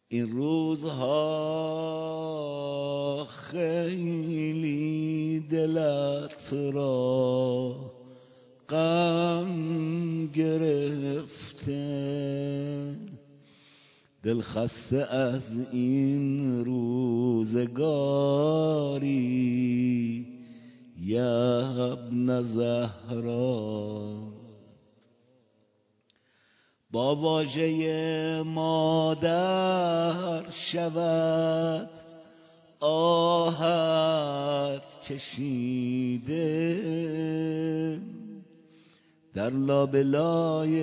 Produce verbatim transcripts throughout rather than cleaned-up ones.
این روزها خیلی دلت را غم گرفته، دل خسته از این روزگاری یا ابن زهرا. با واژه مادر شود آهت کشیده، در لابلای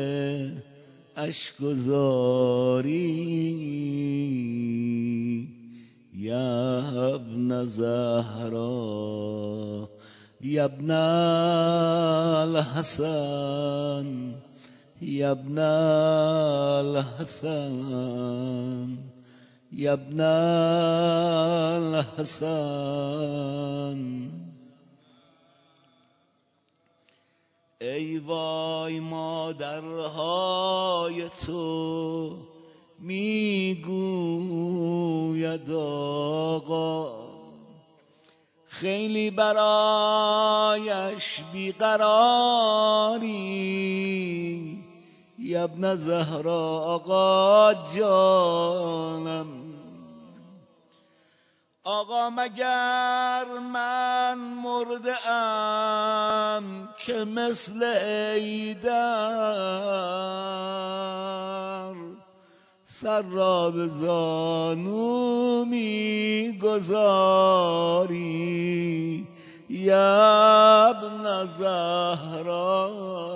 اشک‌گذاری یا ابن زهرا. یا ابن الحسن یا ابن الحسن یا ابن الحسن. ای وای مادرهای تو میگوید آقا، خیلی برایش بیقراری. یا ابن زهرا آقا جانم، آقا مگر من مرده ام که مثل ایدر سر را به زانو می گذاری. یا ابن زهرا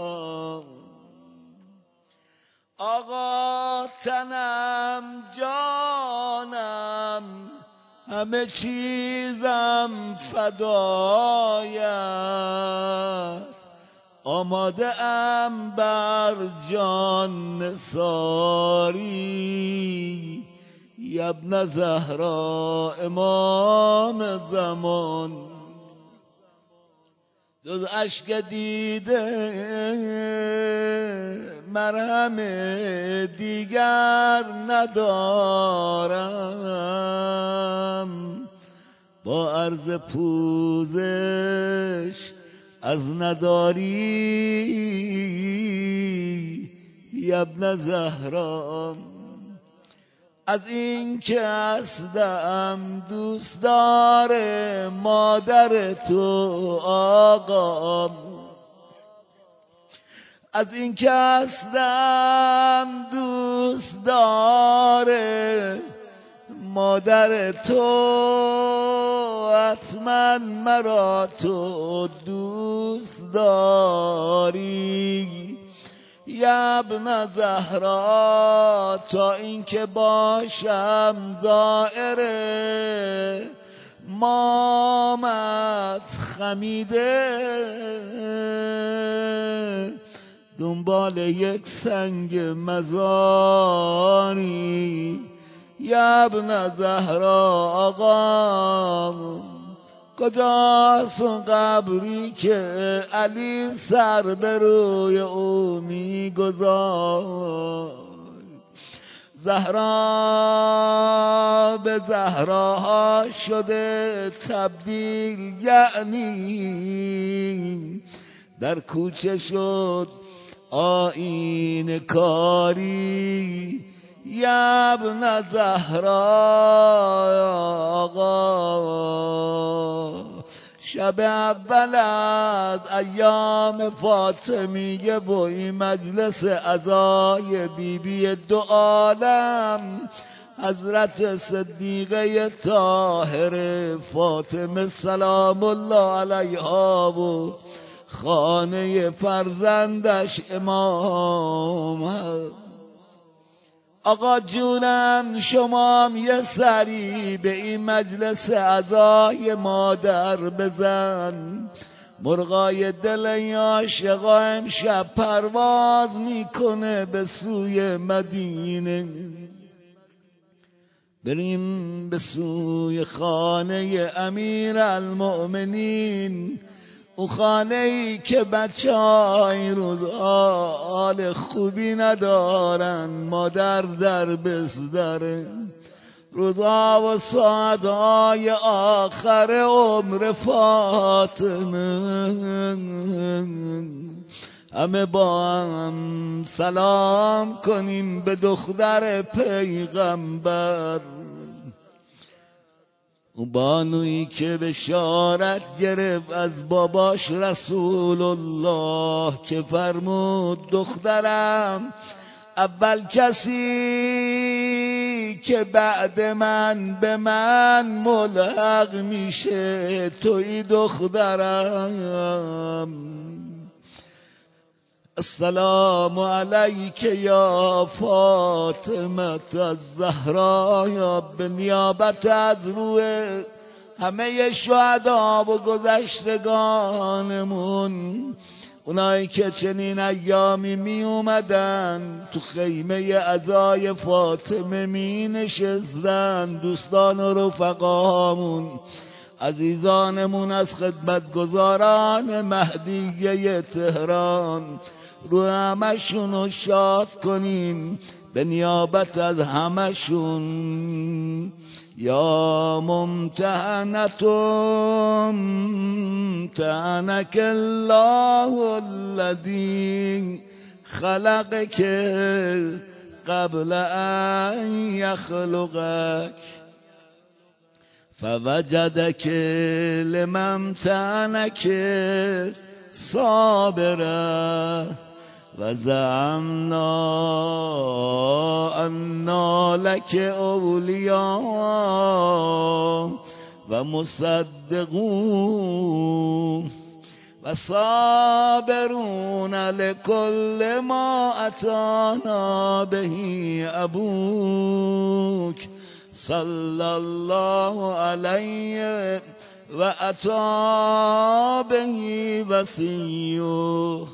آقا تنم جانم همه چیزم فدایت، آماده ام بر جان نثاری. یا ابن زهرا امام زمان، جز اشک دیده مرهم دیگر ندارم، با عرض پوزش از نداری. یا ابن زهرا از این که هستم دوست داره مادر تو آقا، از این که هستم دوست داره مادر تو، حتما مرا تو دوست داری. یا ابن زهرا تا اینکه باشم زائر مامت خمیده، دنبال یک سنگ مزاری. یا ابن زهرا آقا کجاست اون قبری که علی سر به روی او میگذار؟ زهرا به زهراها شده تبدیل، یعنی در کوچه شد آیین کاری. یا ابن زهرا آقا شب اول از ایام فاطمیه و این مجلس عزای بی بی دو عالم حضرت صدیقه طاهره فاطمه سلام الله علیها و خانه فرزندش امام هست. آقا جونم شما یه سری به این مجلس عزای مادر بزن، مرغای دل این عاشقا امشب پرواز میکنه به سوی مدینه. بریم به سوی خانه امیر المؤمنین او خانه‌ای که بچه‌های روزال خوبی ندارن، مادر در بستره، روزا و ساعتهای آخر عمر فاطمه، همه با هم سلام کنیم به دختر پیغمبر. او بانویی که بشارت گرفت از باباش رسول الله که فرمود دخترم اول کسی که بعد من به من ملحق میشه توی دخترم. السلام علیک یا فاطمه الزهرا، یا به نیابت از روح همه شهدا و گذشتگانمون، اونایی که چنین ایامی می اومدن تو خیمه عزای فاطمه می نشستن، دوستان و رفقامون، عزیزانمون از خدمتگزاران مهدیه تهران، رو همشون شاد کنیم به نیابت از همشون. یا ممتحنتم امتحنک الله الذی خلقک قبل ان یخلقک فوجدک لما امتحنک صابرا و زعمنا انا لک اولیاء و مصدقون و صابرون لکل ما اتانا به ابوک صلی الله علیه و اتا به وصیه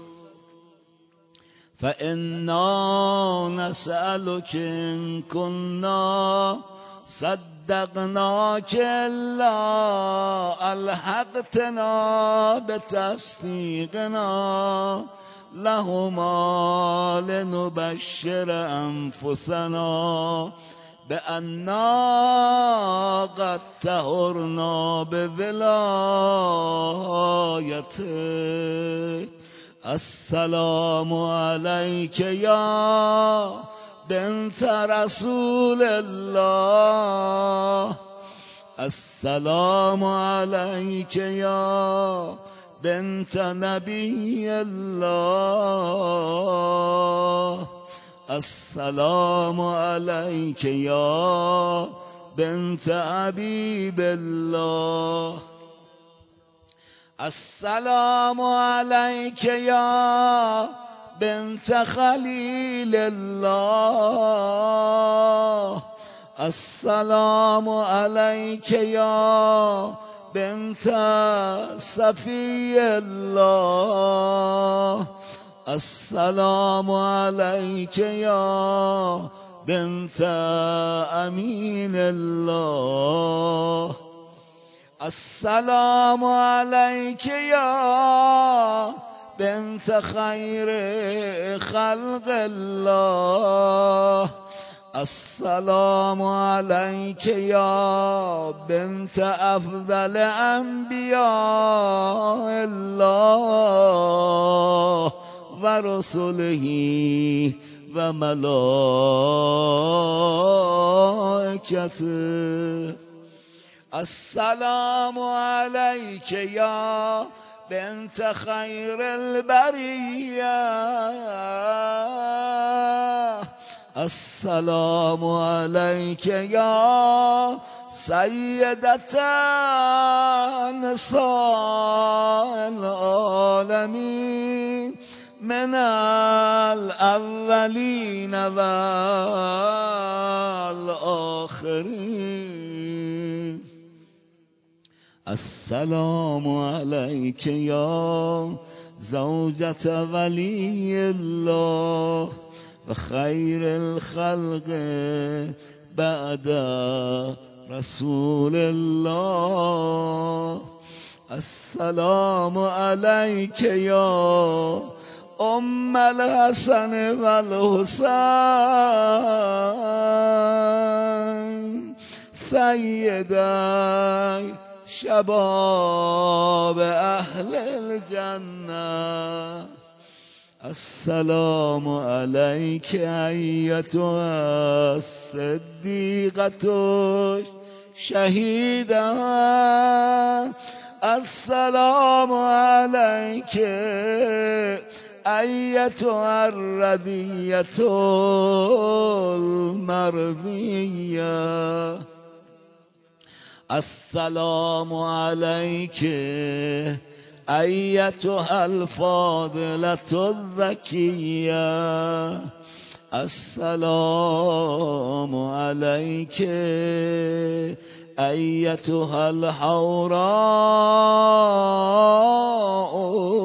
فإنا نسألك إن كنا صدقناك إلا ألحقتنا بتصديقنا لهما لنبشر أنفسنا بأننا قد طهرنا بولايتك. السلام عليك يا بنت رسول الله، السلام عليك يا بنت نبي الله، السلام عليك يا بنت حبيب الله، السلام عليك يا بنت خليل الله، السلام عليك يا بنت صفي الله، السلام عليك يا بنت أمين الله، السلام عليك يا بنت خير خلق الله، السلام عليك يا بنت أفضل أنبياء الله ورسله وملائكته. السلام عليك يا بنت خير البرية، السلام عليك يا سيدة نساء العالمين من الأولين والآخرين. السلام عليك يا زوجة ولي الله وخير الخلق بعد رسول الله، السلام عليك يا أم الحسن والحسين سيدي شباب أهل الجنة. السلام عليك أيتها الصديقة شهيدة. السلام عليك أيتها الردية المرضية. السلام عليك أيتها الفاضلة الذكية. السلام عليك أيتها الحوراء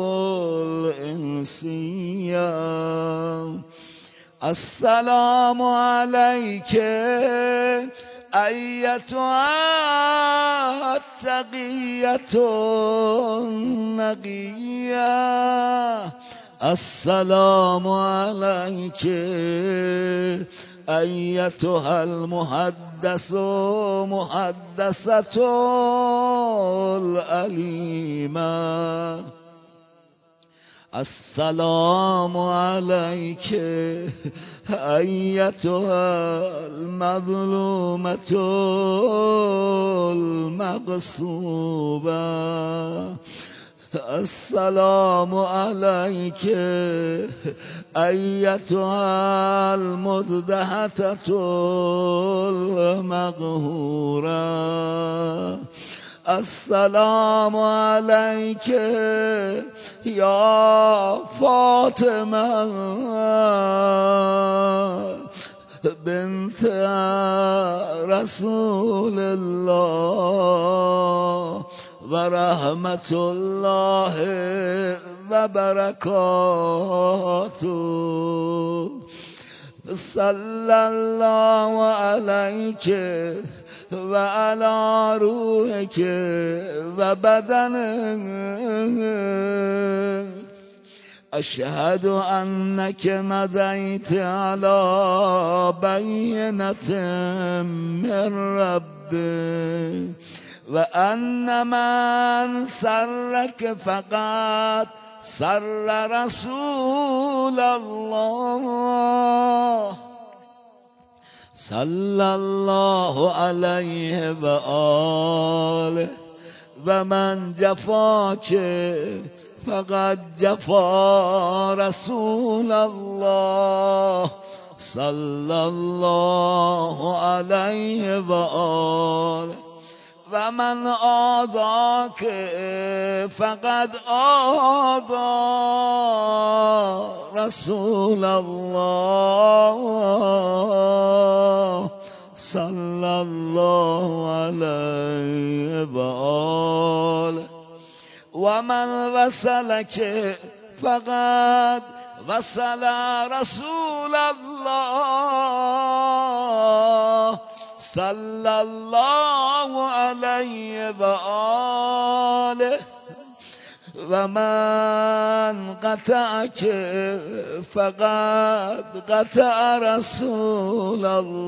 الإنسية. السلام عليك أيتها التقية النقية. السلام عليك أيتها المحدث محدثة الأليمة. السلام عليك أيتها المظلومة المغصوبة. السلام عليك أيتها المذدهة المقهورة. السلام عليك يا فاطمة بنت رسول الله ورحمة الله وبركاته. صلى الله عليك وعلى روحك وبدنك. أشهد أنك مضيت على بينة من ربك وأن من سرك فقط سر رسول الله صلى الله عليه وآله. ومن جفاك فقد جفا رسول الله صلى الله عليه وآله. ومن آذاك فقد آذى رسول الله صلى الله عليه وآله. ومن وصلك فقد وصل رسول الله صلى الله عليه وآله. ومن قطعك فقد قطع رسول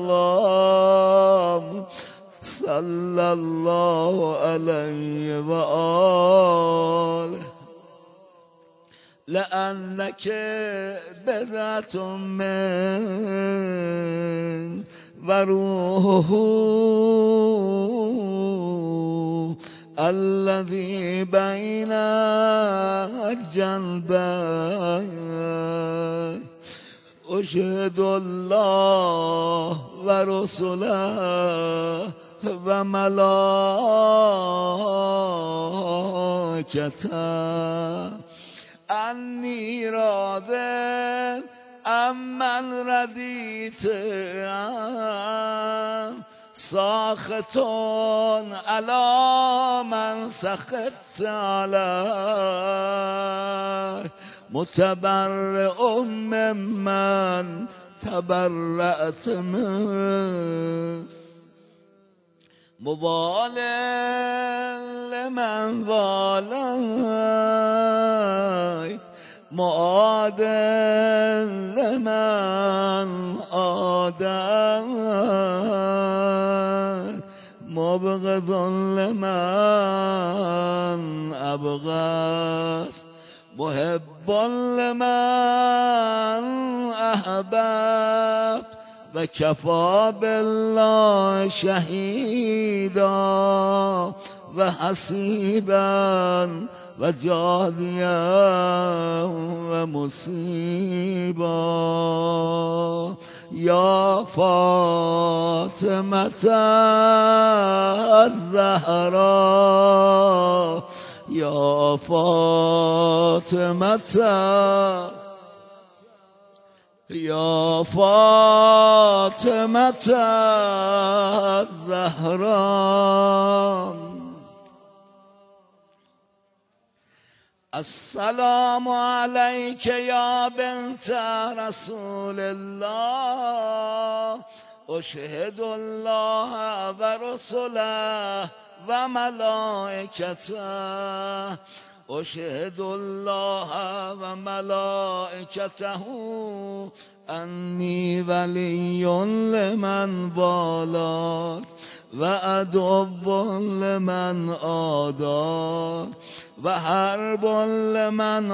الله صلى الله عليه وآله. لأنك بضعة من وروحه الذي بين جنبي. أشهد الله ورسله وملائكته أني راض أمن رديت ساخط على من سخطت عليه متبرئ ممن تبرأت منه مبال لمن والای معادل لمن عادل مبغض لمن ابغض محب لمن احببت و کفا بالله شهیدا و حسیبا و جادیا و مصیبا یا فاطمة الزهرا یا فاطمة یا فاطمة الزهرا السلام عليك يا بنت رسول الله أشهد الله ورسله وملائكته أشهد الله وملائكته أني ولي لمن والاك وعدو لمن عاداك وحرب لمن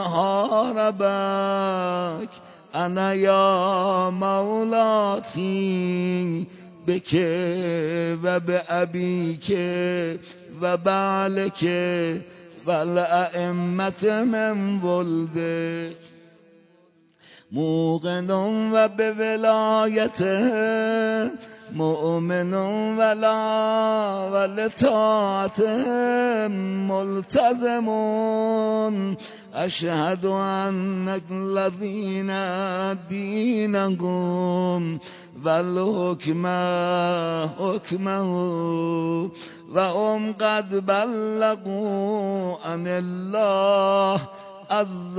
حاربك أنا يا مولاتي بك وبأبيك وبعلك والأئمة من ولدك موقن وبولايته مؤمن ولا ولطاعته ملتزم أشهد أن الذين دينهم والحكم حكمه وهم قد بلغوا عن الله عز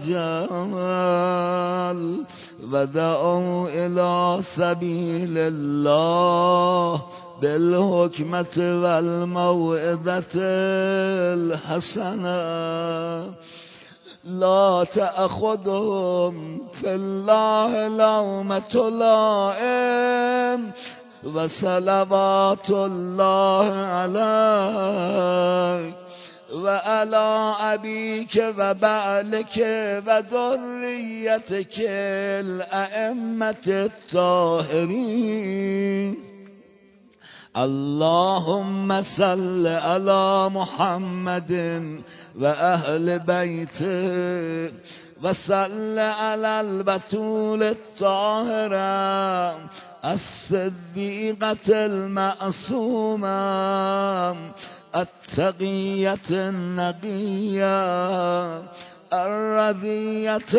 وجل ودعوا إلى سبيل الله بالحكمة والموعظة الحسنة لا تأخذهم في الله لومة لائم وصلوات الله عليك وعلى أبيك وبعلك وذريتك الأئمة الطاهرين اللهم صل على محمد وأهل بيته وصل على البتول الطاهرة الصديقة المعصومة التقية النقية الرضية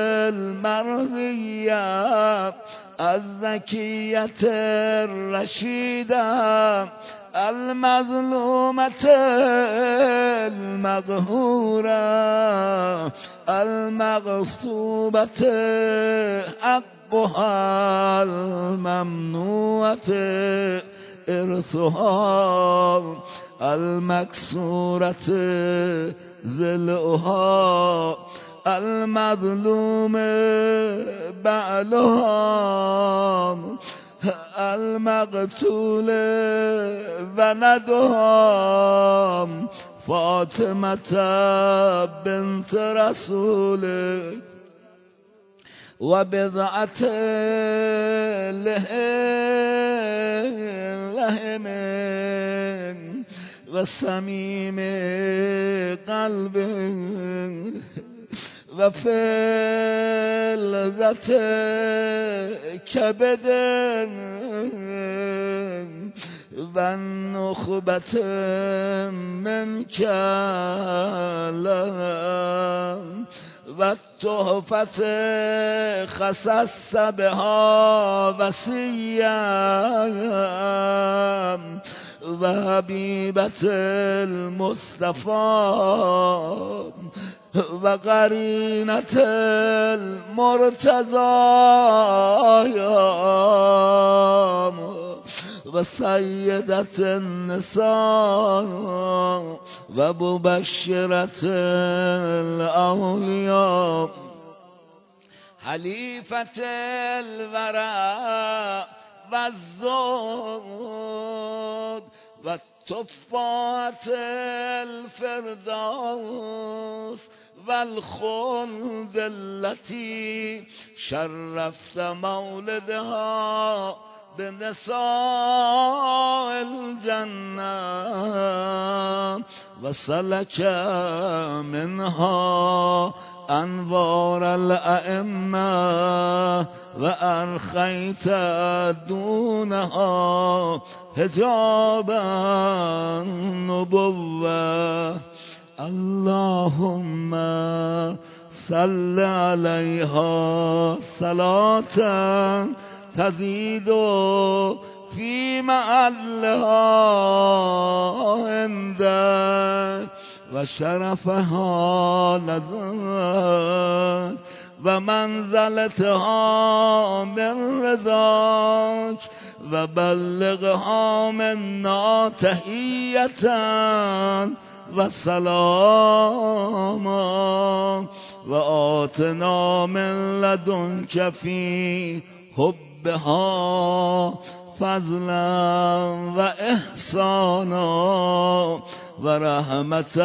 المرضية الزكية الرشيدة المظلومة المقهورة المغصوبة حقها الممنوعة إرثها المكسورة ذلها المظلوم بعلها المقتول ولدها فاطمة بنت رسولك وبضعة لهم وصميم قلب وفلذة كبد والنخبة منك لهم والتحفة خصص بها وصيا وحبيبة المصطفى وقرينة المرتضى و سیدت النساء و مبشرت الاولیاء حلیفت الورع و الزهد و تفاحة الفردوس والخلد التي شرفت مولدها بنساء الجنة وسلك منها انوار الائمة وارخيت دونها حجاب النبوة اللهم صل عليها صلاة تزيد في محلها عندك وشرفها لديك ومنزلتها من رضاك وبلغها منا تحية وسلاما وآتنا من لدنك في حبها فضلا وإحسانا ورحمة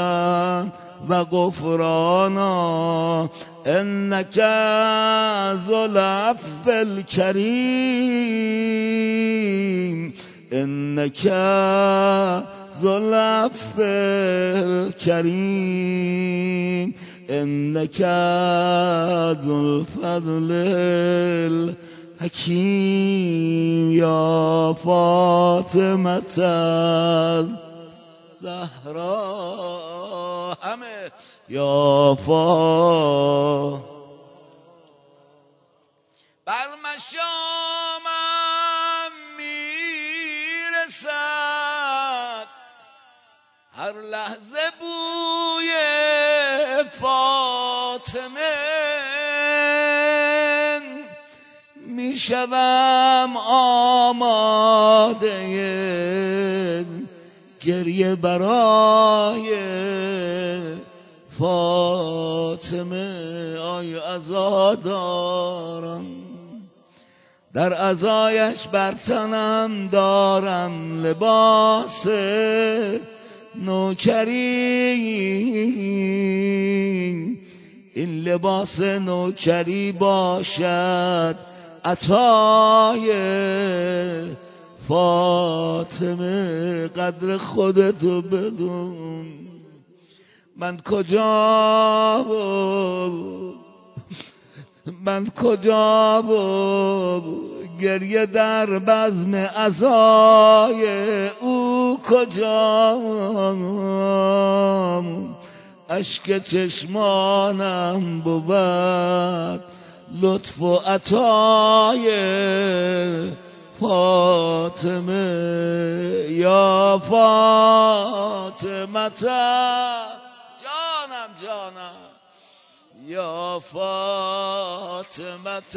وغفرانا إنك ذو العفو الكريم إنك ذو العفو الكريم إنك ذو الفضل الحكيم يا فاطمة الزهراء همه یا فا بر مشامم میرسد هر لحظه بوی فاطمه میشوم آماده گریه برای فاطمه آی عزا دارم در عزایش بر تنم دارم لباس نوکری این لباس نوکری باشد عطای فاطمه قدر خودتو بدون من کجا بود من کجا بود گریه در بزم عزای او کجا اشک چشمانم بود لطف و عطای فاطمه یا فاطمه جانم جانم یا فاطمه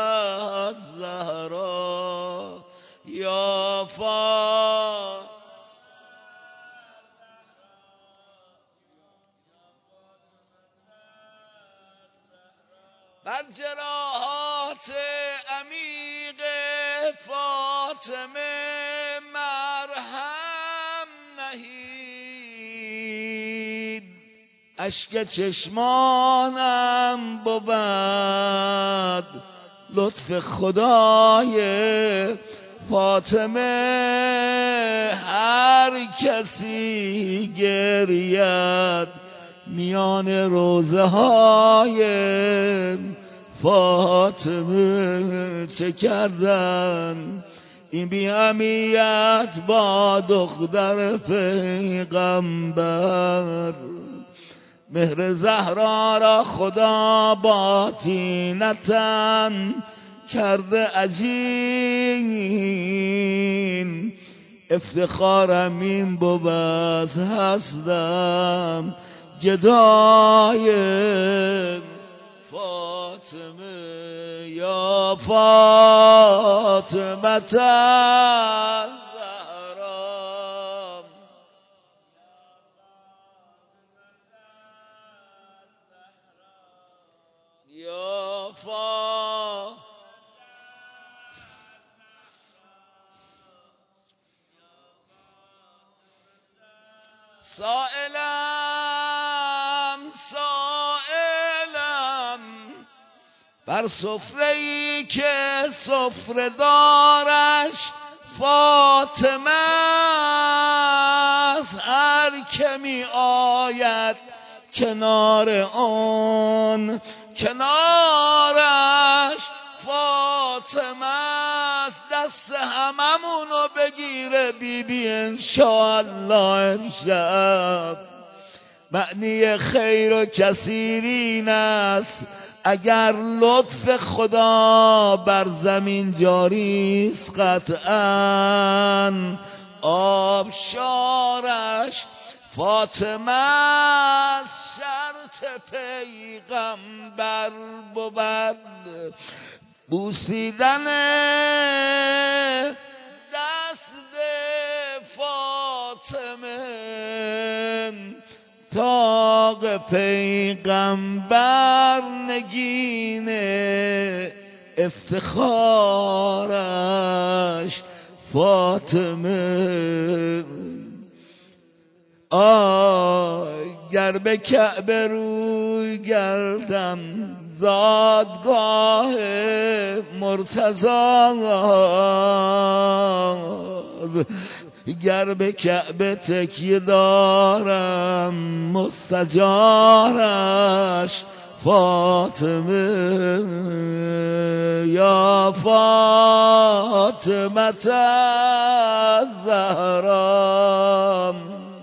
الزهرا یا فاطمه بر جراحات عمیق فاطمه مرهم نهید اشک چشمانم بود لطف خدای فاطمه هر کسی گرید میان روزه های فاطمه چه کردن این بی‌اهمیت با دختر پیغمبر مهر زهرا را خدا باطینتن کرده عجین افتخارم این بود هستم گدای فاطمه یا فاطمه سائلم سائلم بر سفره‌ای که سفره دارش فاطمه است، هر که می آید کنار آن کنارش فاطمه است. دست هممونو بگیره بی بی انشاءالله امشب. معنی خیر و کثیرین است اگر لطف خدا بر زمین جاری است قطعاً. آبشارش فاطمه است، شرط پیغمبر بود بوسیدن دست فاطمه. تاق پیغمبر نگین افتخارش فاطمه. آی گر به کعبه روی گردم زادگاه مرتضی، گر به کعبه تکیه دارم مستجارش فاطمه. یا فاطمه الزهرا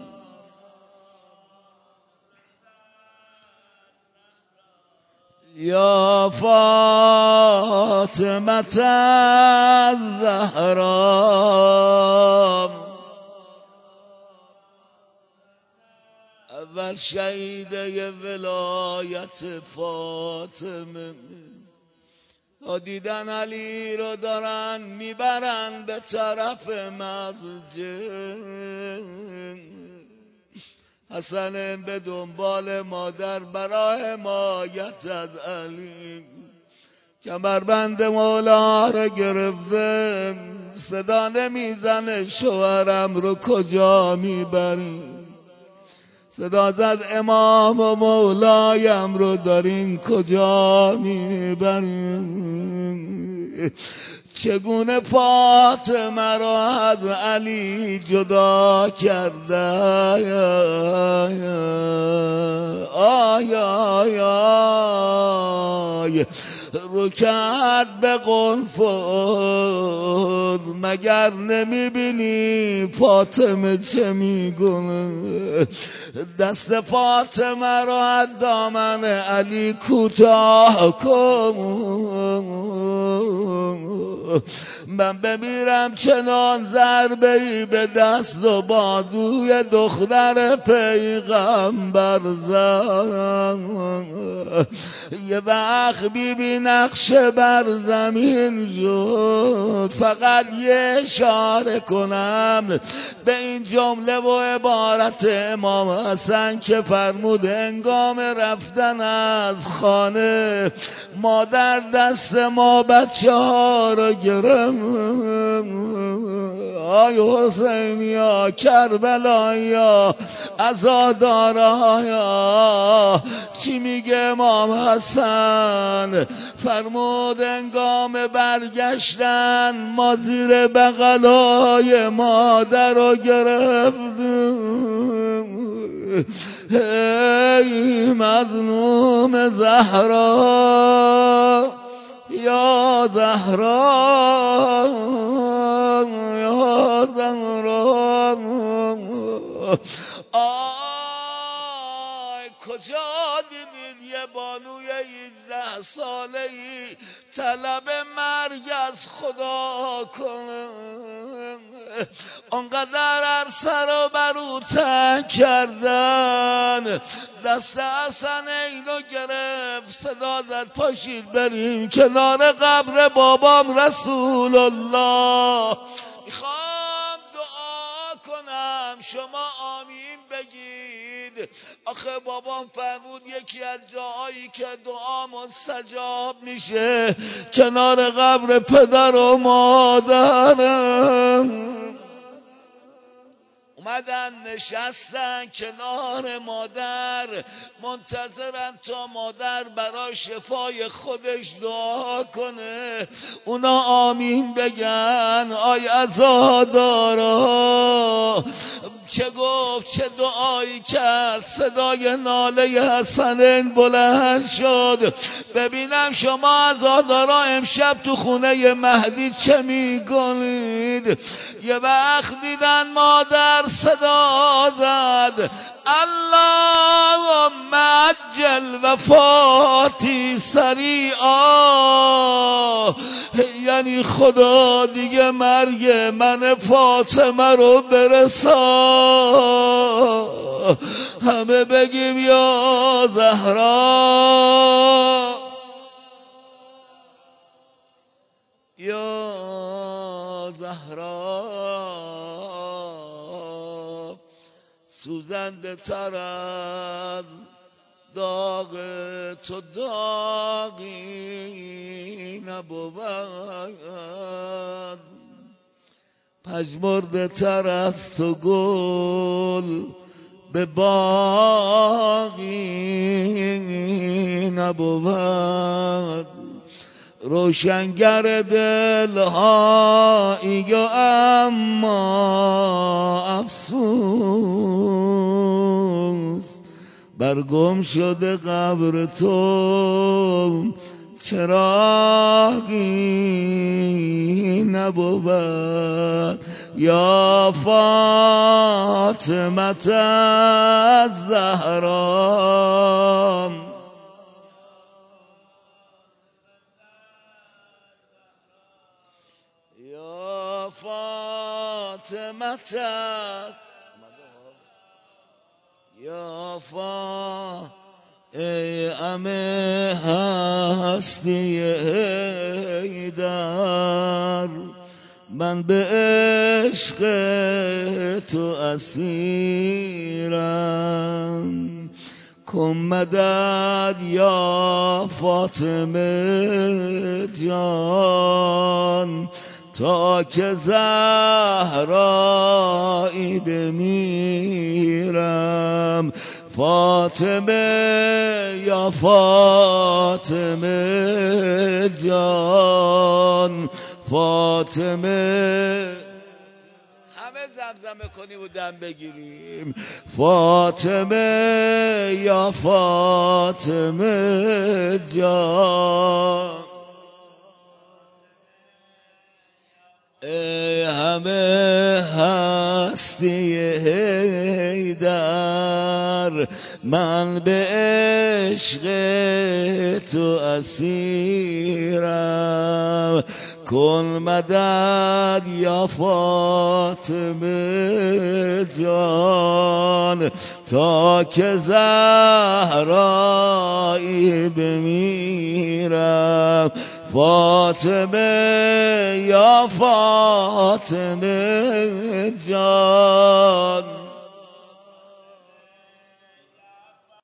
یا فاطمه الزهرا. اول شهیده ولایت فاطمه ها دیدن علی رو دارن میبرن به طرف مسجد. حسن به دنبال مادر برای حمایت از علی کمربند مولا رو گرفته. صدا نمیزنه شوهرم رو کجا میبری؟ صدا زد امام و مولایم رو دارین کجا میبرین؟ چگونه فاطمه را از علی جدا کرده؟ آی آی آی رو کرد به قنفذ. مگر نمیبینی فاطمه چه میگونه؟ دست فاطمه را از دامن علی کوتاه کن. من بمیرم چنان ضربه‌ای به دست و بازوی دختر پیغمبر زد. یه وقت بیبی نقشه بر زمین شد. فقط یه اشاره کنم به این جمله و عبارت امام حسن که فرمود هنگام رفتن از خانه مادر دست ما بچه ها رو گرم. آی حسینیا کربلایا عزادارایا چی میگه امام حسن؟ فرمود هنگام برگشتن ما زیر بغلای مادر رو گرفتیم. ای مظلوم زهرا یا زهرا یا زهرا. آی کجا دیدید یه بانوی هجده ساله ای طلب مرگ از خدا کنه؟ اونقدر عرصه رو بر او تنگ کردن. دست حسن اینو گرفت صدا زد پاشید بریم کنار قبر بابام رسول الله. میخوام دعا کنم شما آمین بگید. آخه بابام فرمود یکی از جاهایی که دعا مستجاب میشه کنار قبر پدر و مادرم. اومد اومدن نشستن کنار مادر، منتظرن تا مادر برای شفای خودش دعا کنه. اونا آمین بگن. آی عزادارا که گفت، چه دعایی کرد، صدای ناله حسنین بلند شد. ببینم شما عزادارا امشب تو خونه مهدی چه میکنید؟ یه وقت دیدن مادر صدا زد اللهم عجل وفاتی سریعا، یعنی خدا دیگه مرگ من فاطمه رو برسا. همه بگیم یا زهرا یا زهرا، سوزنده تر از داغ تو داغی نبود، پژمرده تر از تو گل به باغی نبود. روشنگر دلهایی اما افسوس بر گم شده قبر تو چراغی نبود. یا فاطمه الزهرا یا فاطمه یا فا ای همه هستی حیدر، من به عشق تو اسیرم. کن مدد یا فاطمه جان، تا که زهرایی بمیرم. فاطمه یا فاطمه جان، فاطمه، همه زمزمه کنیم و دم بگیریم. فاطمه یا فاطمه جان، ای همه هستی حیدر، من به عشق تو اسیرم. کن مدد یا فاطمه جان، تا که زهرایی بمیرم. فاطمه یا فاطمه جان،